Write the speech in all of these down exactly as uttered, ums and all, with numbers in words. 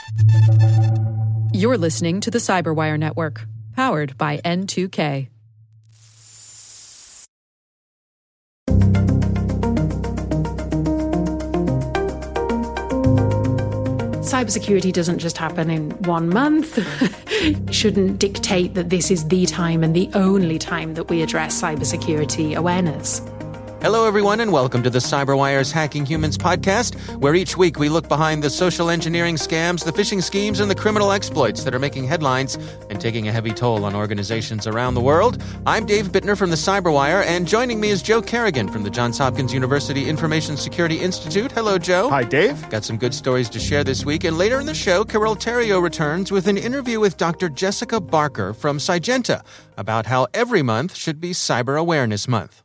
You're listening to the Cyberwire Network, powered by N two K. Cybersecurity doesn't just happen in one month. Shouldn't dictate that this is the time and the only time that we address cybersecurity awareness. Hello, everyone, and welcome to the CyberWire's Hacking Humans podcast, where each week we look behind the social engineering scams, the phishing schemes, and the criminal exploits that are making headlines and taking a heavy toll on organizations around the world. I'm Dave Bittner from the CyberWire, and joining me is Joe Kerrigan from the Johns Hopkins University Information Security Institute. Hello, Joe. Hi, Dave. Got some good stories to share this week, and later in the show, Carole Theriault returns with an interview with Doctor Jessica Barker from Sygenta about how every month should be Cyber Awareness Month.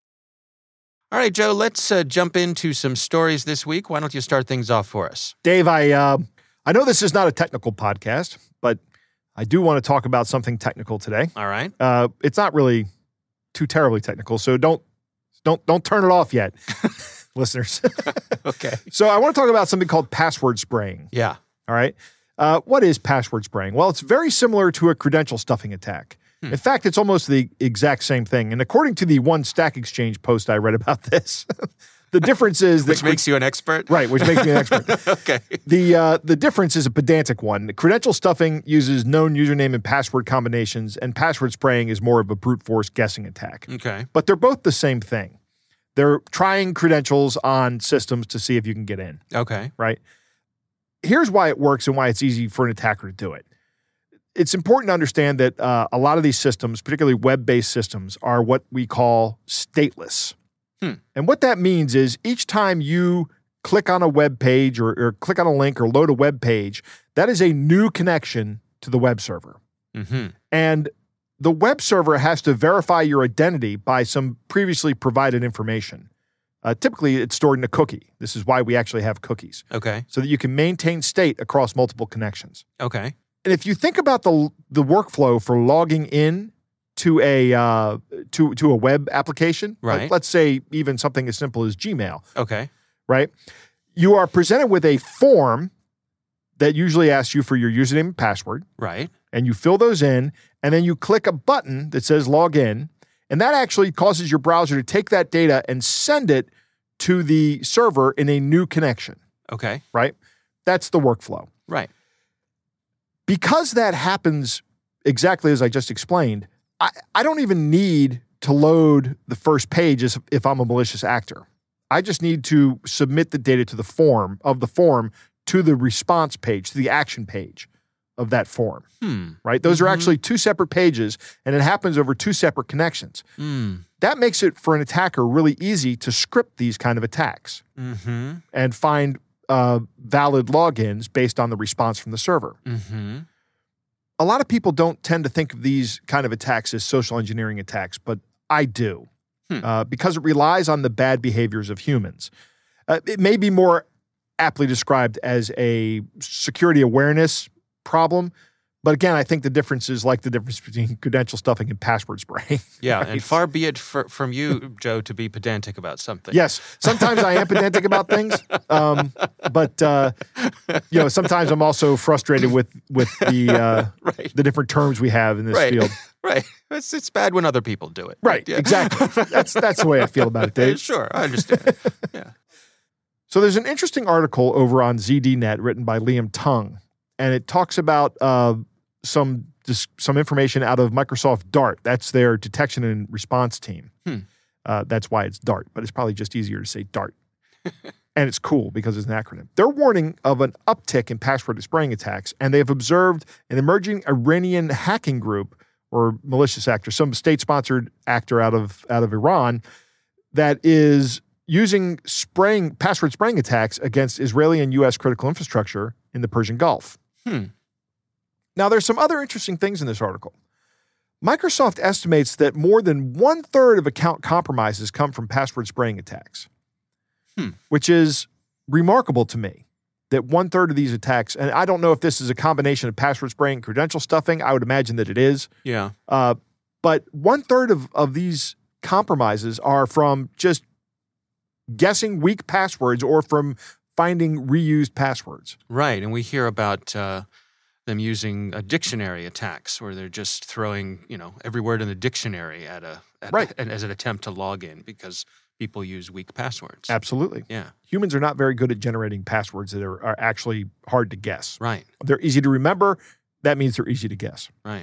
All right, Joe, let's uh, jump into some stories this week. Why don't you start things off for us? Dave, I uh, I know this is not a technical podcast, but I do want to talk about something technical today. All right. Uh, it's not really too terribly technical, so don't don't don't turn it off yet, listeners. Okay. So I want to talk about something called password spraying. Yeah. All right. Uh, what is password spraying? Well, it's very similar to a credential stuffing attack. In fact, it's almost the exact same thing. And according to the One Stack Exchange post I read about this, the difference is that... Which makes you an expert? Right, which makes me an expert. Okay. The uh, the difference is a pedantic one. Credential stuffing uses known username and password combinations, and password spraying is more of a brute force guessing attack. Okay. But they're both the same thing. They're trying credentials on systems to see if you can get in. Okay. Right? Here's why it works and why it's easy for an attacker to do it. It's important to understand that uh, a lot of these systems, particularly web-based systems, are what we call stateless. Hmm. And what that means is each time you click on a web page or, or click on a link or load a web page, that is a new connection to the web server. Mm-hmm. And the web server has to verify your identity by some previously provided information. Uh, typically, it's stored in a cookie. This is why we actually have cookies. Okay. So that you can maintain state across multiple connections. Okay. And if you think about the the workflow for logging in to a uh, to to a web application, right? Like let's say even something as simple as Gmail, okay, right? You are presented with a form that usually asks you for your username and password, right? And you fill those in, and then you click a button that says log in, and that actually causes your browser to take that data and send it to the server in a new connection. Okay, right? That's the workflow, right? Because that happens exactly as I just explained, I, I don't even need to load the first page as if I'm a malicious actor. I just need to submit the data to the form of the form to the response page, to the action page of that form. Hmm. Right? Those mm-hmm. are actually two separate pages, and it happens over two separate connections. Mm. That makes it for an attacker really easy to script these kind of attacks mm-hmm. and find Uh, valid logins based on the response from the server. Mm-hmm. A lot of people don't tend to think of these kind of attacks as social engineering attacks, but I do hmm. uh, because it relies on the bad behaviors of humans. Uh, it may be more aptly described as a security awareness problem, but again, I think the difference is like the difference between credential stuffing and password spraying. Yeah, right? and far be it for, from you, Joe, to be pedantic about something. Yes, sometimes I am pedantic about things, um, but uh, you know, sometimes I'm also frustrated with with the uh, right. the different terms we have in this right. field. Right, it's it's bad when other people do it. Right, yeah. exactly. That's that's the way I feel about it, Dave. Sure, I understand. Yeah. So there's an interesting article over on Z D Net written by Liam Tung, and it talks about uh, some some information out of Microsoft DART. That's their detection and response team. Hmm. Uh, that's why it's DART, but it's probably just easier to say DART. And it's cool because it's an acronym. They're warning of an uptick in password spraying attacks, and they've observed an emerging Iranian hacking group or malicious actor, some state-sponsored actor out of out of Iran that is using spraying password spraying attacks against Israeli and U S critical infrastructure in the Persian Gulf. Hmm. Now, there's some other interesting things in this article. Microsoft estimates that more than one-third of account compromises come from password spraying attacks, hmm. which is remarkable to me, that one-third of these attacks, and I don't know if this is a combination of password spraying and credential stuffing. I would imagine that it is. Yeah. Uh, but one-third of, of these compromises are from just guessing weak passwords or from finding reused passwords. Right, and we hear about uh, them using uh, dictionary attacks, where they're just throwing, you know, every word in the dictionary at a at, Right. a, as an attempt to log in because people use weak passwords. Absolutely. Yeah, Humans are not very good at generating passwords that are, are actually hard to guess. right, They're easy to remember. That means they're easy to guess. right.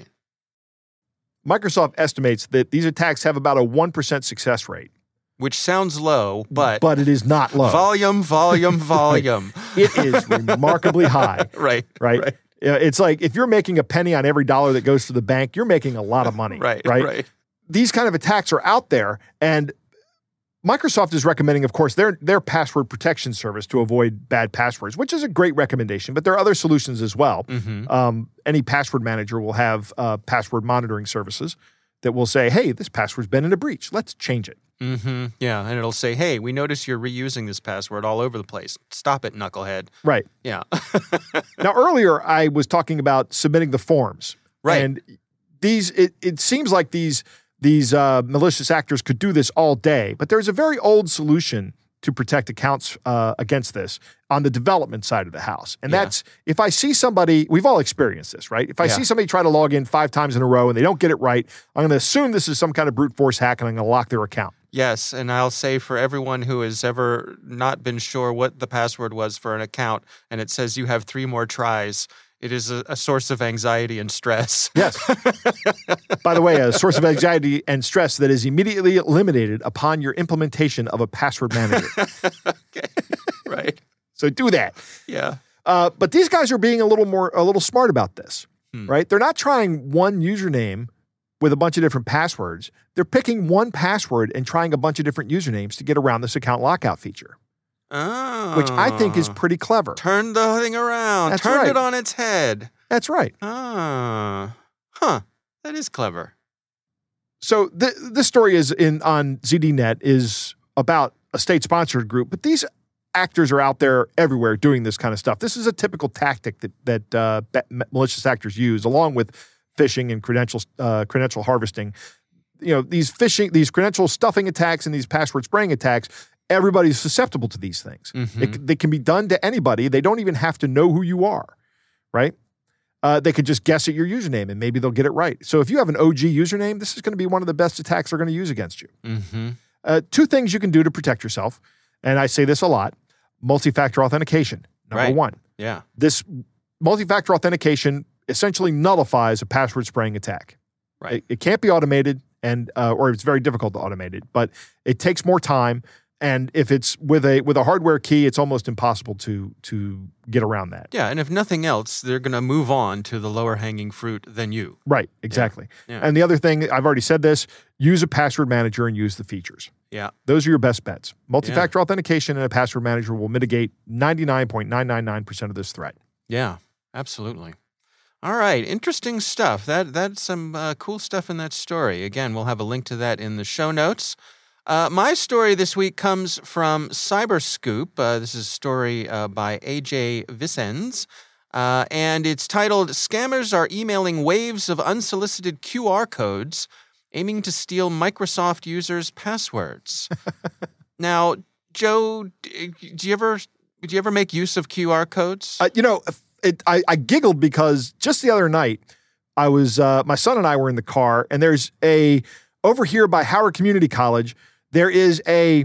Microsoft estimates that these attacks have about a one percent success rate, Which sounds low, but, but it is not low. volume, volume, volume. It is remarkably high, Right, right? right, Yeah, it's like if you're making a penny on every dollar that goes to the bank, you're making a lot of money, right, right? right. These kind of attacks are out there, and Microsoft is recommending, of course, their their password protection service to avoid bad passwords, which is a great recommendation. But there are other solutions as well. Mm-hmm. Um, any password manager will have uh, password monitoring services that will say, "Hey, this password's been in a breach. Let's change it." Mm-hmm. Yeah, and it'll say, "Hey, we notice you're reusing this password all over the place. Stop it, knucklehead." Right. Yeah. Now, earlier I was talking about submitting the forms, Right. And these it, it seems like these these uh, malicious actors could do this all day, but there's a very old solution to protect accounts uh, against this on the development side of the house, and Yeah. that's if I see somebody, we've all experienced this, right? If I Yeah. see somebody try to log in five times in a row and they don't get it right, I'm going to assume this is some kind of brute force hack, and I'm going to lock their account. Yes, and I'll say for everyone who has ever not been sure what the password was for an account, and it says you have three more tries, it is a, a source of anxiety and stress. Yes. By the way, a source of anxiety and stress that is immediately eliminated upon your implementation of a password manager. Okay. Right. So do that. Yeah. Uh, but these guys are being a little more, a little smart about this, Hmm. right? They're not trying one username with a bunch of different passwords. They're picking one password and trying a bunch of different usernames to get around this account lockout feature, Oh. which I think is pretty clever. Turn the thing around. That's Turn right. it on its head. That's right. Ah. Huh. That is clever. So th- this story is in on Z D Net is about a state-sponsored group, but these actors are out there everywhere doing this kind of stuff. This is a typical tactic that that uh, ba- malicious actors use, along with phishing and credential uh, credential harvesting. You know, these phishing, these credential stuffing attacks, and these password spraying attacks. Everybody's susceptible to these things. Mhm. It, they can be done to anybody. They don't even have to know who you are, right? Uh, they could just guess at your username, and maybe they'll get it right. So if you have an O G username, this is going to be one of the best attacks they're going to use against you. Mm-hmm. Uh, two things you can do to protect yourself, and I say this a lot: multi-factor authentication. Number Right. one, Yeah. this multi-factor authentication essentially nullifies a password spraying attack. Right. It, it can't be automated, and uh, or it's very difficult to automate it, but it takes more time. And if it's with a with a hardware key, it's almost impossible to to get around that. Yeah, and if nothing else, they're going to move on to the lower hanging fruit than you. Right, exactly. Yeah. And the other thing, I've already said this, use a password manager and use the features. Yeah. Those are your best bets. Multi-factor authentication and a password manager will mitigate ninety-nine point nine nine nine percent of this threat. Yeah, absolutely. All right, interesting stuff. That That's some uh, cool stuff in that story. Again, we'll have a link to that in the show notes. Uh, my story this week comes from Cyberscoop. Uh, this is a story uh, by A J Vicens, uh, and it's titled, "Scammers Are Emailing Waves of Unsolicited Q R Codes Aiming to Steal Microsoft Users' Passwords." Now, Joe, d- do you ever do you ever make use of Q R codes? Uh, you know, it, I, I giggled because just the other night, I was uh, my son and I were in the car, and there's a over here by Howard Community College. There is a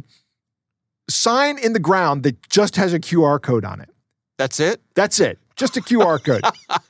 sign in the ground that just has a Q R code on it. That's it? That's it. Just a Q R code.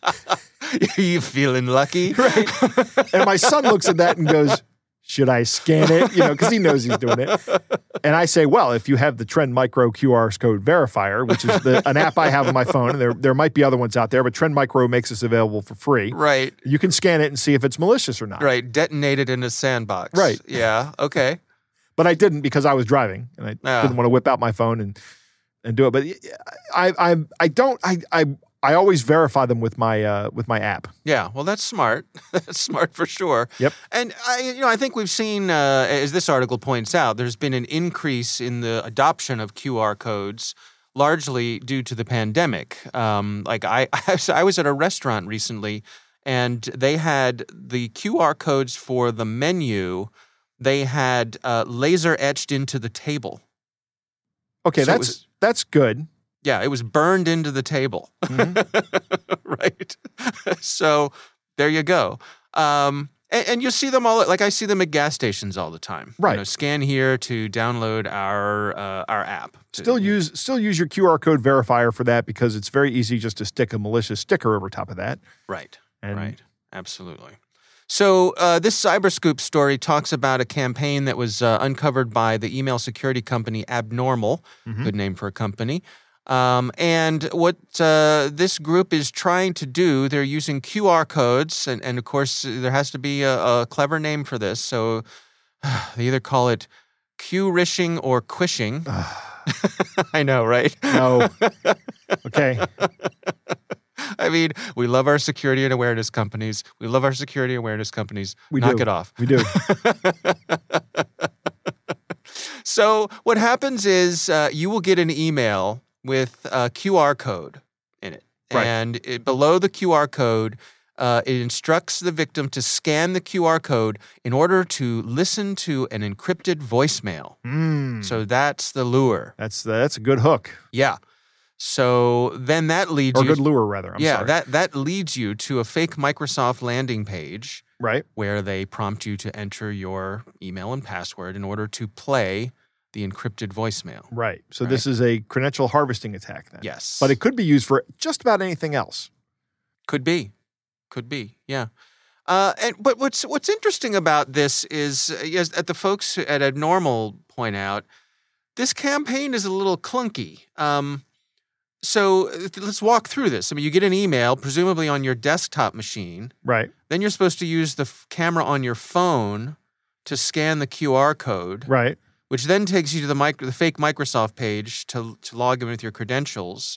You feeling lucky? Right. And my son looks at that and goes, should I scan it? You know, because he knows he's doing it. And I say, well, if you have the Trend Micro Q R code verifier, which is the, an app I have on my phone, and there, there might be other ones out there, but Trend Micro makes this available for free. Right. You can scan it and see if it's malicious or not. Right. Detonated in a sandbox. Right. Yeah. Okay. But I didn't because I was driving and I Ah. didn't want to whip out my phone and and do it. But I I I don't I I I always verify them with my uh, with my app. Yeah. Well, that's smart. That's smart for sure. Yep. And I, you know, I think we've seen, uh, as this article points out, there's been an increase in the adoption of Q R codes, largely due to the pandemic. Um, like I, I was at a restaurant recently, and they had the Q R codes for the menu. They had uh, laser etched into the table. Okay, So it that's was- that's good. Yeah, it was burned into the table. Mm-hmm. Right? So there you go. Um, and, and you see them all, like I see them at gas stations all the time. Right. You know, scan here to download our uh, our app. Still use still use your Q R code verifier for that because it's very easy just to stick a malicious sticker over top of that. Right, And- right. Absolutely. So uh, this Cyberscoop story talks about a campaign that was uh, uncovered by the email security company Abnormal, Mhm. good name for a company. Um, and what uh, this group is trying to do, they're using Q R codes, and, and of course there has to be a, a clever name for this. So they either call it Q-rishing or quishing. I know, right? No. Okay. I mean, we love our security and awareness companies. We love our security awareness companies. We Knock do. it off. We do. So what happens is uh, you will get an email with a Q R code in it. Right. And it, below the Q R code, uh, it instructs the victim to scan the Q R code in order to listen to an encrypted voicemail. Mm. So that's the lure. That's that's a good hook. Yeah. So then that leads Or a you... good lure, rather. I'm yeah, sorry. that, that leads you to a fake Microsoft landing page Right. where they prompt you to enter your email and password in order to play the encrypted voicemail. Right. So this is a credential harvesting attack then. Yes. But it could be used for just about anything else. Could be. Could be, yeah. Uh, and But what's what's interesting about this is, uh, as at the folks at Abnormal point out, this campaign is a little clunky. Um, so uh, let's walk through this. I mean, you get an email, presumably on your desktop machine. Right. Then you're supposed to use the f- camera on your phone to scan the Q R code, Right. which then takes you to the micro, the fake Microsoft page to to log in with your credentials.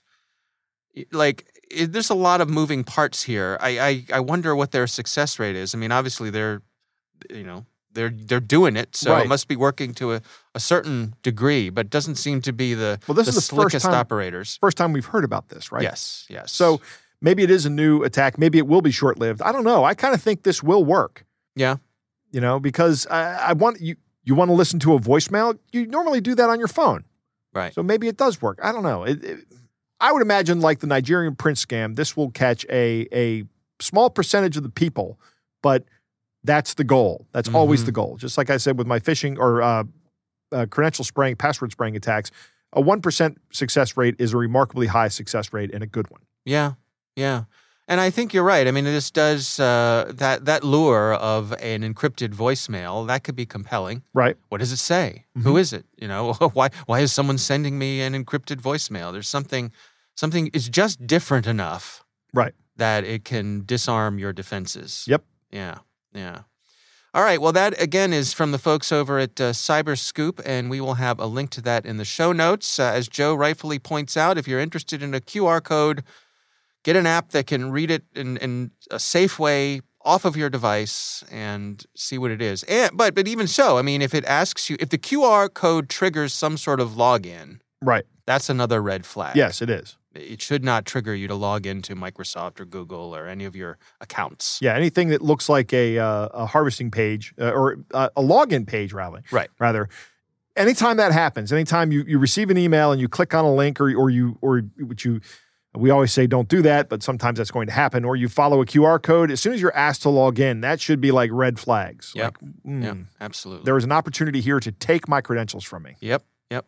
Y- Like, it, there's a lot of moving parts here. I, I I wonder what their success rate is. I mean, obviously they're, you know, they're they're doing it, so Right. it must be working to a, a certain degree, but it doesn't seem to be the, Well, this the is the first slickest time- operators. First time we've heard about this, right? Yes, yes. So maybe it is a new attack. Maybe it will be short lived. I don't know. I kind of think this will work. yeah, You know, because I, I want you. You want to listen to a voicemail? You normally do that on your phone. right. So maybe it does work. I don't know. It, it, I would imagine, like the Nigerian prince scam, this will catch a a small percentage of the people, but that's the goal. That's always Mhm. the goal. Just like I said with my phishing or uh, uh, credential spraying, password spraying attacks, a one percent success rate is a remarkably high success rate and a good one. Yeah, yeah. And I think you're right. I mean, this does, uh, that, that lure of an encrypted voicemail, that could be compelling. Right. What does it say? Mhm. Who is it? You know, why why is someone sending me an encrypted voicemail? There's something, something is just different enough Right. that it can disarm your defenses. Yep. Yeah, yeah. All right, well, that, again, is from the folks over at uh, Cyberscoop, and we will have a link to that in the show notes. Uh, as Joe rightfully points out, if you're interested in a Q R code, get an app that can read it in, in a safe way off of your device and see what it is. And, but but even so, I mean, if it asks you, if the Q R code triggers some sort of login, Right. that's another red flag. Yes, it is. It should not trigger you to log into Microsoft or Google or any of your accounts. Yeah. Anything that looks like a uh, a harvesting page uh, or uh, a login page, rather. Right. Rather. Anytime that happens, anytime you, you receive an email and you click on a link or or you or which you we always say don't do that, but sometimes that's going to happen. Or you follow a Q R code. As soon as you're asked to log in, that should be like red flags. Yep. Like, mm, Yep, absolutely. there is an opportunity here to take my credentials from me. Yep, yep.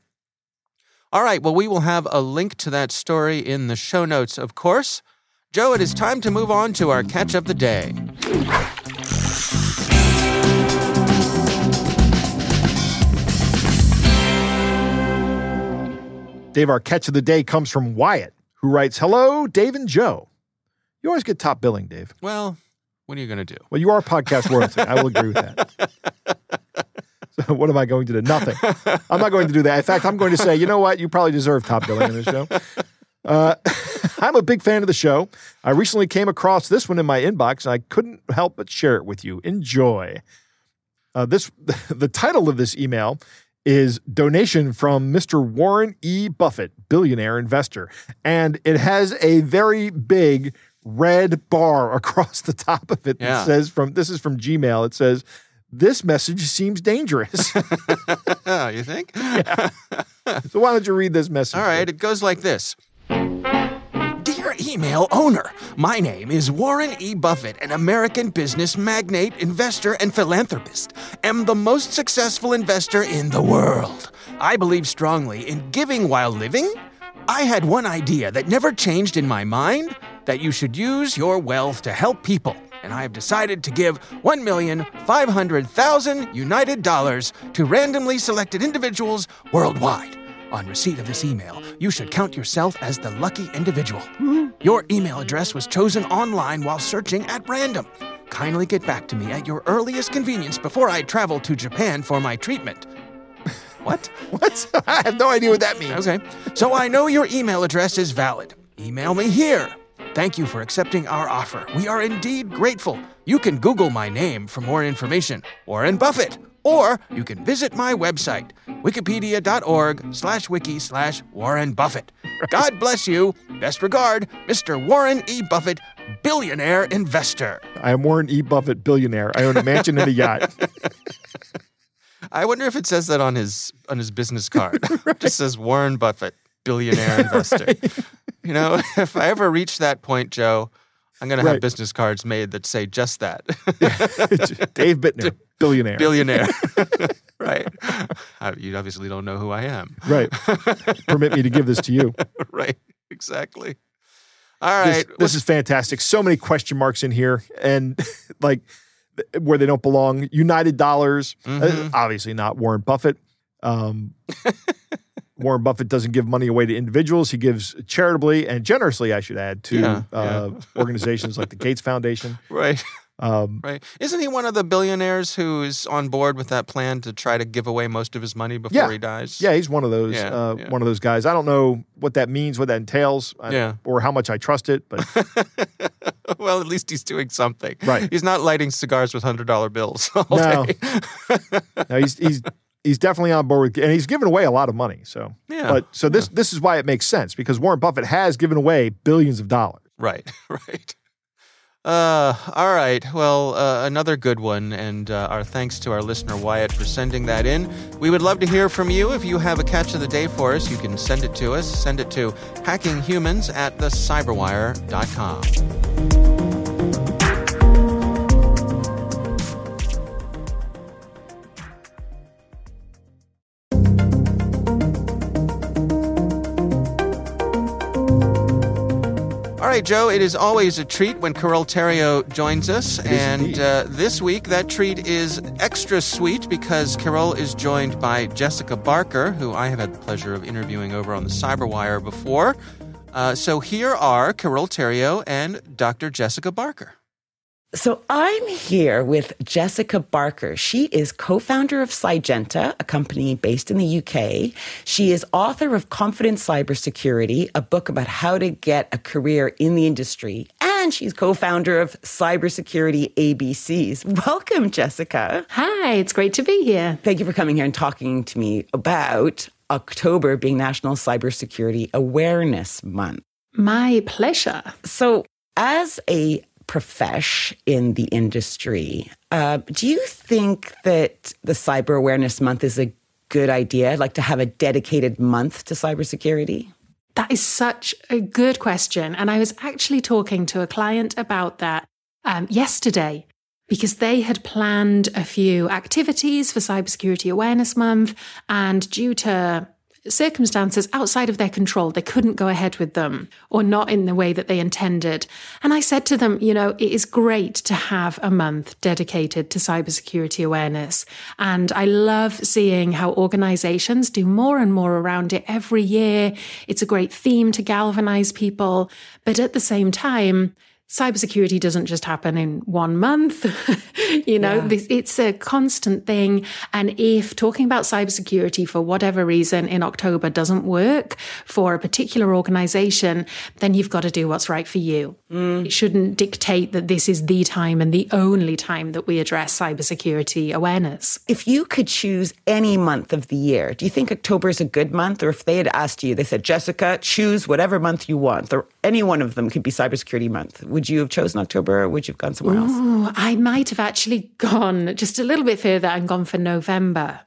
All right, well, we will have a link to that story in the show notes, of course. Joe, it is time to move on to our catch of the day. Dave, our catch of the day comes from Wyatt, who writes, "Hello, Dave and Joe." You always get top billing, Dave. Well, what are you going to do? Well, you are podcast royalty. I will agree with that. So what am I going to do? Nothing. I'm not going to do that. In fact, I'm going to say, you know what? You probably deserve top billing in this show. Uh, I'm a big fan of the show. I recently came across this one in my inbox, and I couldn't help but share it with you. Enjoy. Uh, this the title of this email is Donation from Mister Warren E. Buffett, billionaire investor. And it has a very big red bar across the top of it that Yeah. says from, this is from Gmail. It says, "This message seems dangerous." You think? So why don't you read this message? All right, it goes like this. Dear email owner, my name is Warren E. Buffett, an American business magnate, investor, and philanthropist. Am the most successful investor in the world. I believe strongly in giving while living. I had one idea that never changed in my mind, that you should use your wealth to help people. And I have decided to give one million five hundred thousand United dollars to randomly selected individuals worldwide. On receipt of this email, you should count yourself as the lucky individual. Your email address was chosen online while searching at random. Kindly get back to me at your earliest convenience before I travel to Japan for my treatment. What? What? I have no idea what that means. Okay. So I know your email address is valid. Email me here. Thank you for accepting our offer. We are indeed grateful. You can Google my name for more information, Warren Buffett. Or you can visit my website, wikipedia.org slash wiki slash Warren Buffett. God bless you. Best regard, Mister Warren E. Buffett, billionaire investor. I am Warren E. Buffett, billionaire. I own a mansion and a yacht. I wonder if it says that on his on his business card. Right. It just says Warren Buffett, billionaire investor. Right. You know, if I ever reach that point, Joe, I'm going to have right. business cards made that say just that. Dave Bittner, billionaire. Billionaire. Right. You obviously don't know who I am. Right. Permit me to give this to you. Right. Exactly. All right. This, this is fantastic. So many question marks in here. And like where they don't belong. United Dollars. Mm-hmm. Uh, obviously not Warren Buffett. Um Warren Buffett doesn't give money away to individuals. He gives charitably and generously, I should add, to yeah, uh, yeah. organizations like the Gates Foundation. Right. Um, right. Isn't he one of the billionaires who is on board with that plan to try to give away most of his money before yeah. he dies? Yeah, he's one of those. Yeah, uh, yeah. One of those guys. I don't know what that means, what that entails, yeah. I, or how much I trust it. But well, at least he's doing something. Right. He's not lighting cigars with hundred dollar bills all no. day. no, he's he's. He's definitely on board with, and he's given away a lot of money. So, yeah. But so this yeah. this is why it makes sense, because Warren Buffett has given away billions of dollars. Right, right. Uh, all right. Well, uh, another good one, and uh, our thanks to our listener Wyatt for sending that in. We would love to hear from you. If you have a catch of the day for us, you can send it to us. Send it to hackinghumans at the cyberwire dot com. All right, Joe, it is always a treat when Carole Theriault joins us. It and uh, this week, that treat is extra sweet because Carole is joined by Jessica Barker, who I have had the pleasure of interviewing over on the Cyberwire before. Uh, so here are Carole Theriault and Doctor Jessica Barker. So I'm here with Jessica Barker. She is co-founder of Cygenta, a company based in the U K. She is author of Confident Cybersecurity, a book about how to get a career in the industry. And she's co-founder of Cybersecurity A B Cs. Welcome, Jessica. Hi, it's great to be here. Thank you for coming here and talking to me about October being National Cybersecurity Awareness Month. My pleasure. So as a profesh in the industry, uh, do you think that the Cyber Awareness Month is a good idea, like to have a dedicated month to cybersecurity? That is such a good question. And I was actually talking to a client about that um, yesterday because they had planned a few activities for Cybersecurity Awareness Month, and due to circumstances outside of their control, they couldn't go ahead with them, or not in the way that they intended. And I said to them, you know, it is great to have a month dedicated to cybersecurity awareness. And I love seeing how organizations do more and more around it every year. It's a great theme to galvanize people. But at the same time, cybersecurity doesn't just happen in one month. you know, yeah. It's a constant thing. And if talking about cybersecurity for whatever reason in October doesn't work for a particular organization, then you've got to do what's right for you. Mm. It shouldn't dictate that this is the time and the only time that we address cybersecurity awareness. If you could choose any month of the year, do you think October is a good month? Or if they had asked you, they said, Jessica, choose whatever month you want, or any one of them could be cybersecurity month. Would you have chosen October, or would you have gone somewhere else? Ooh, I might have actually gone just a little bit further and gone for November,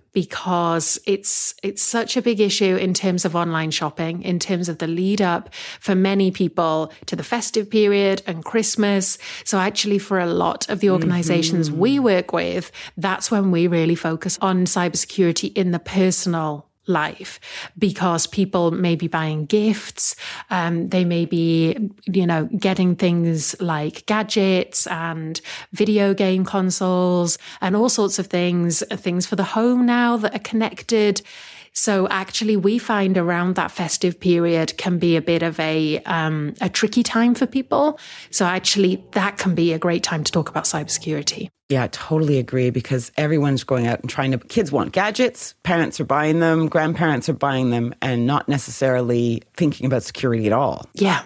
because it's it's such a big issue in terms of online shopping, in terms of the lead up for many people to the festive period and Christmas. So actually for a lot of the organizations mm-hmm. we work with, that's when we really focus on cybersecurity in the personal life, because people may be buying gifts, um, they may be, you know, getting things like gadgets and video game consoles and all sorts of things, things for the home now that are connected. So actually we find around that festive period can be a bit of a, um, a tricky time for people. So actually that can be a great time to talk about cybersecurity. Yeah, I totally agree, because everyone's going out and trying to, kids want gadgets, parents are buying them, grandparents are buying them, and not necessarily thinking about security at all. Yeah.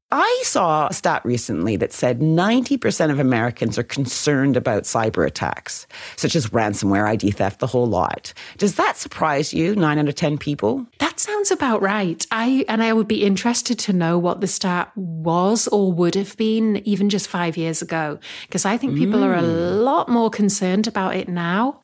I saw a stat recently that said ninety percent of Americans are concerned about cyber attacks, such as ransomware, I D theft, the whole lot. Does that surprise you, nine out of ten people? That sounds about right. I and I would be interested to know what the stat was or would have been even just five years ago, because I think people mm. are a lot more concerned about it now.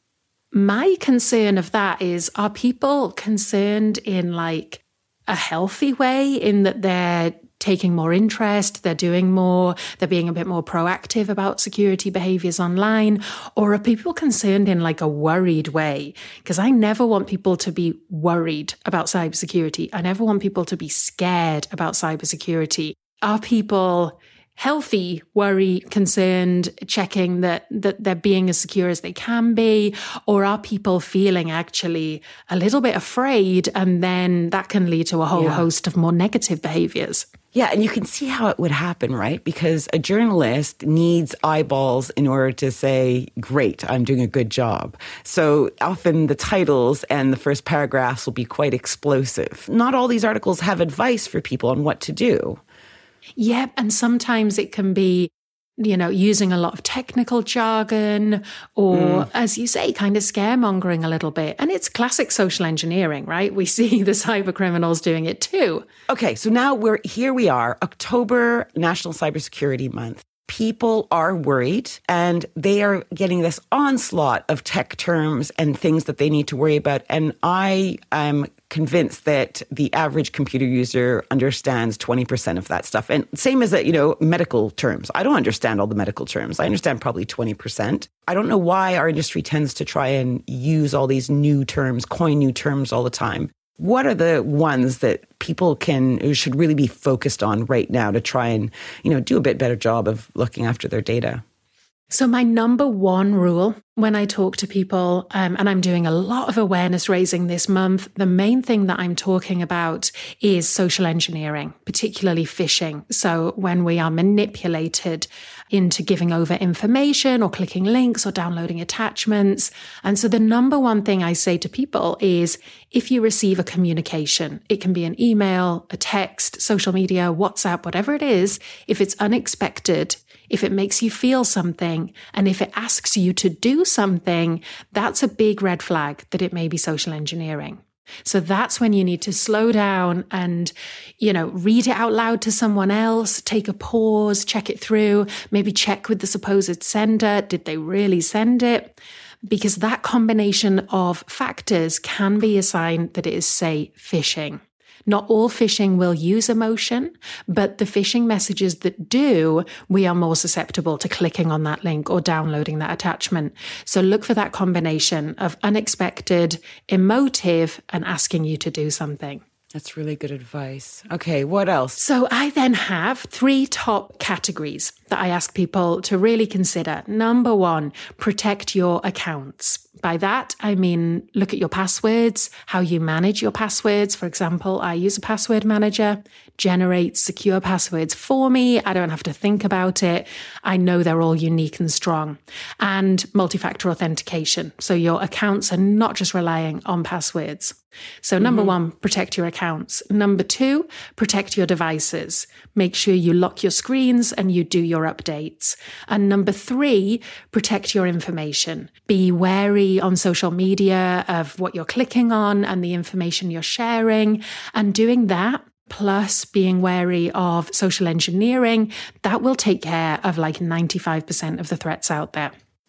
My concern of that is, are people concerned in like a healthy way, in that they're taking more interest, they're doing more, they're being a bit more proactive about security behaviors online? Or are people concerned in like a worried way? Because I never want people to be worried about cybersecurity. I never want people to be scared about cybersecurity. Are people healthy, worry, concerned, checking that that they're being as secure as they can be? Or are people feeling actually a little bit afraid, and then that can lead to a whole yeah. host of more negative behaviors? Yeah, and you can see how it would happen, right? Because a journalist needs eyeballs in order to say, great, I'm doing a good job. So often the titles and the first paragraphs will be quite explosive. Not all these articles have advice for people on what to do. Yeah, and sometimes it can be, you know, using a lot of technical jargon or, mm. as you say, kind of scaremongering a little bit. And it's classic social engineering, right? We see the cyber criminals doing it too. Okay, so now we're here we are, October, National Cybersecurity Month. People are worried, and they are getting this onslaught of tech terms and things that they need to worry about. And I am convinced that the average computer user understands twenty percent of that stuff. And same as that, you know, medical terms. I don't understand all the medical terms. I understand probably twenty percent. I don't know why our industry tends to try and use all these new terms, coin new terms all the time. What are the ones that people can should really be focused on right now to try and, you know, do a bit better job of looking after their data? So my number one rule when I talk to people, um, and I'm doing a lot of awareness raising this month, the main thing that I'm talking about is social engineering, particularly phishing. So when we are manipulated into giving over information or clicking links or downloading attachments. And so the number one thing I say to people is, if you receive a communication, it can be an email, a text, social media, WhatsApp, whatever it is, if it's unexpected, if it makes you feel something, and if it asks you to do something, that's a big red flag that it may be social engineering. So that's when you need to slow down and, you know, read it out loud to someone else, take a pause, check it through, maybe check with the supposed sender. Did they really send it? Because that combination of factors can be a sign that it is, say, phishing. Not all phishing will use emotion, but the phishing messages that do, we are more susceptible to clicking on that link or downloading that attachment. So look for that combination of unexpected, emotive, and asking you to do something. That's really good advice. Okay, what else? So I then have three top categories that I ask people to really consider. Number one, protect your accounts. By that, I mean, look at your passwords, how you manage your passwords. For example, I use a password manager, generates secure passwords for me. I don't have to think about it. I know they're all unique and strong. And multi-factor authentication. So your accounts are not just relying on passwords. So number mm-hmm. one, protect your accounts. Number two, protect your devices. Make sure you lock your screens and you do your updates. And number three, protect your information. Be wary on social media of what you're clicking on and the information you're sharing. And doing that, plus being wary of social engineering, that will take care of like ninety-five percent of the threats out there.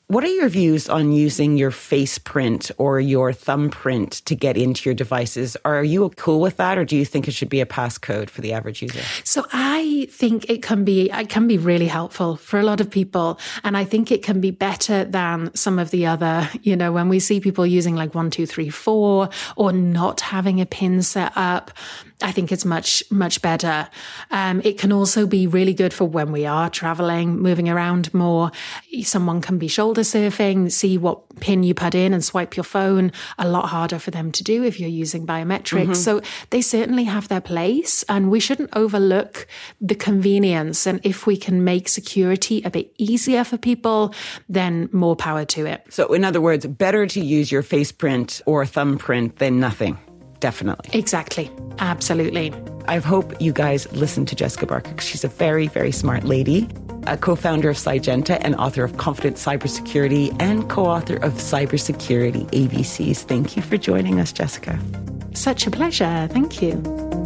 What are your views on using your face print or your thumbprint to get into your devices? Are you cool with that, or do you think it should be a passcode for the average user? So I think it can be it can be really helpful for a lot of people, and I think it can be better than some of the other. You know, when we see people using like one, two, three, four, or not having a PIN set up, I think it's much, much better. Um, it can also be really good for when we are traveling, moving around more. Someone can be shoulder surfing, see what PIN you put in and swipe your phone. A lot harder for them to do if you're using biometrics. Mm-hmm. So they certainly have their place, and we shouldn't overlook the convenience. And if we can make security a bit easier for people, then more power to it. So in other words, better to use your face print or thumbprint than nothing. Definitely. Exactly. Absolutely. I hope you guys listen to Jessica Barker, because she's a very, very smart lady, a co-founder of Sygenta and author of Confident Cybersecurity and co-author of Cybersecurity A B Cs. Thank you for joining us, Jessica. Such a pleasure. Thank you.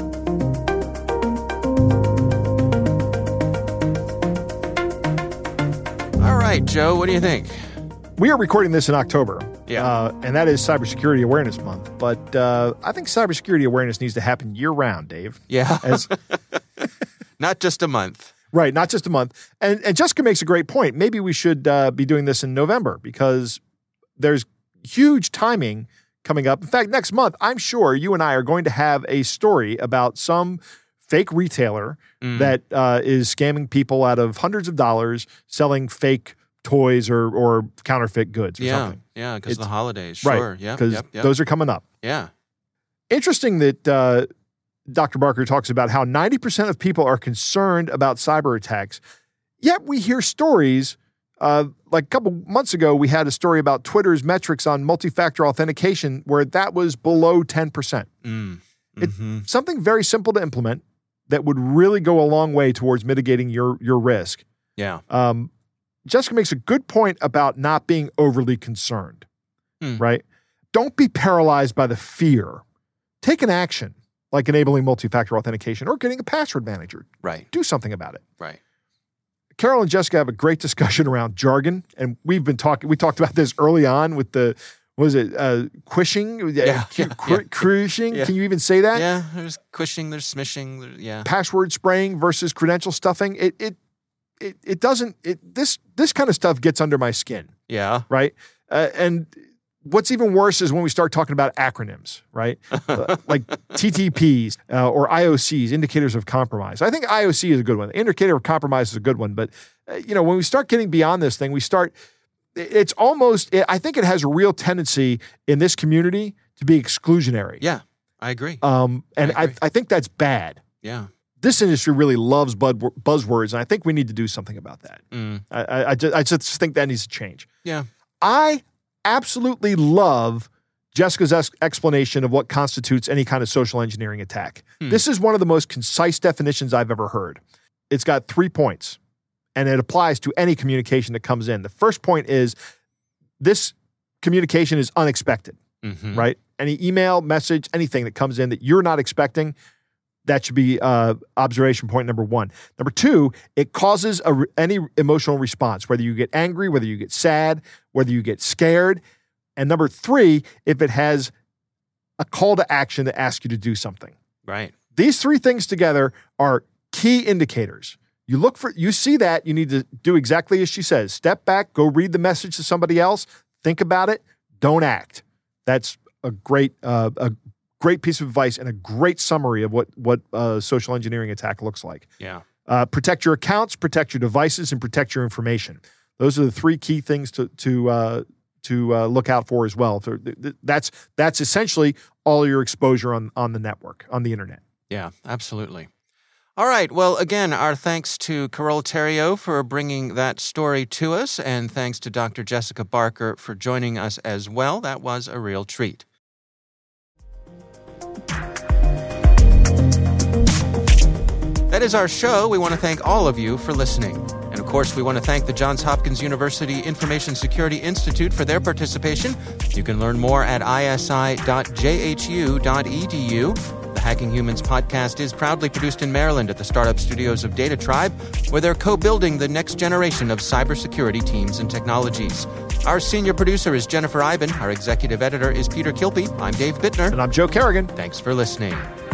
All right, Joe, what do you think? We are recording this in October. Yeah. Uh, and that is Cybersecurity Awareness Month. But uh, I think cybersecurity awareness needs to happen year-round, Dave. Yeah. As, Not just a month. Right, not just a month. And, and Jessica makes a great point. Maybe we should uh, be doing this in November, because there's huge timing coming up. In fact, next month, I'm sure you and I are going to have a story about some fake retailer mm. that uh, is scamming people out of hundreds of dollars selling fake toys or or counterfeit goods or yeah, something. Yeah, because of the holidays. Sure. Right, yeah, because yep, yep. those are coming up. Yeah. Interesting that uh, Doctor Barker talks about how ninety percent of people are concerned about cyber attacks, yet we hear stories. Uh, like a couple months ago, we had a story about Twitter's metrics on multi-factor authentication where that was below ten percent. Mm. Mm-hmm. It's something very simple to implement that would really go a long way towards mitigating your, your risk. Yeah. Um, Jessica makes a good point about not being overly concerned, hmm. right? Don't be paralyzed by the fear. Take an action, like enabling multi-factor authentication or getting a password manager. Right. Do something about it. Right. Carol and Jessica have a great discussion around jargon, and we've been talking, we talked about this early on with the, what was it, uh, quishing? Yeah. Q- yeah, cru- yeah. Cruising? Yeah. Can you even say that? Yeah, there's quishing, there's smishing, there's, yeah. Password spraying versus credential stuffing. It, it, It it doesn't it this this kind of stuff gets under my skin. Yeah. Right. Uh, and what's even worse is when we start talking about acronyms, right? uh, like T T Ps uh, or I O Cs, indicators of compromise. I think I O C is a good one. The indicator of compromise is a good one. But uh, you know, when we start getting beyond this thing, we start. It's almost. I think it has a real tendency in this community to be exclusionary. Yeah, I agree. Um, and I, I, agree. I, I think that's bad. Yeah. This industry really loves bud, buzzwords, and I think we need to do something about that. Mm. I, I, I, just, I just think that needs to change. Yeah. I absolutely love Jessica's ex- explanation of what constitutes any kind of social engineering attack. Hmm. This is one of the most concise definitions I've ever heard. It's got three points, and it applies to any communication that comes in. The first point is this communication is unexpected, mm-hmm. right? Any email, message, anything that comes in that you're not expecting, that should be uh, observation point number one. Number two, it causes a re- any emotional response, whether you get angry, whether you get sad, whether you get scared. And number three, if it has a call to action that asks you to do something. Right. These three things together are key indicators. You look for, you see that, you need to do exactly as she says. Step back, go read the message to somebody else, think about it, don't act. That's a great, uh, a great piece of advice and a great summary of what what a social engineering attack looks like. Yeah. Uh, protect your accounts, protect your devices, and protect your information. Those are the three key things to to uh, to uh, look out for as well. So th- th- that's that's essentially all your exposure on on the network, on the internet. Yeah, absolutely. All right. Well, again, our thanks to Carole Theriault for bringing that story to us, and thanks to Doctor Jessica Barker for joining us as well. That was a real treat. That is our show. We want to thank all of you for listening. And of course, we want to thank the Johns Hopkins University Information Security Institute for their participation. You can learn more at I S I dot J H U dot E D U. The Hacking Humans podcast is proudly produced in Maryland at the startup studios of Data Tribe, where they're co-building the next generation of cybersecurity teams and technologies. Our senior producer is Jennifer Iben. Our executive editor is Peter Kilpe. I'm Dave Bittner. And I'm Joe Kerrigan. Thanks for listening.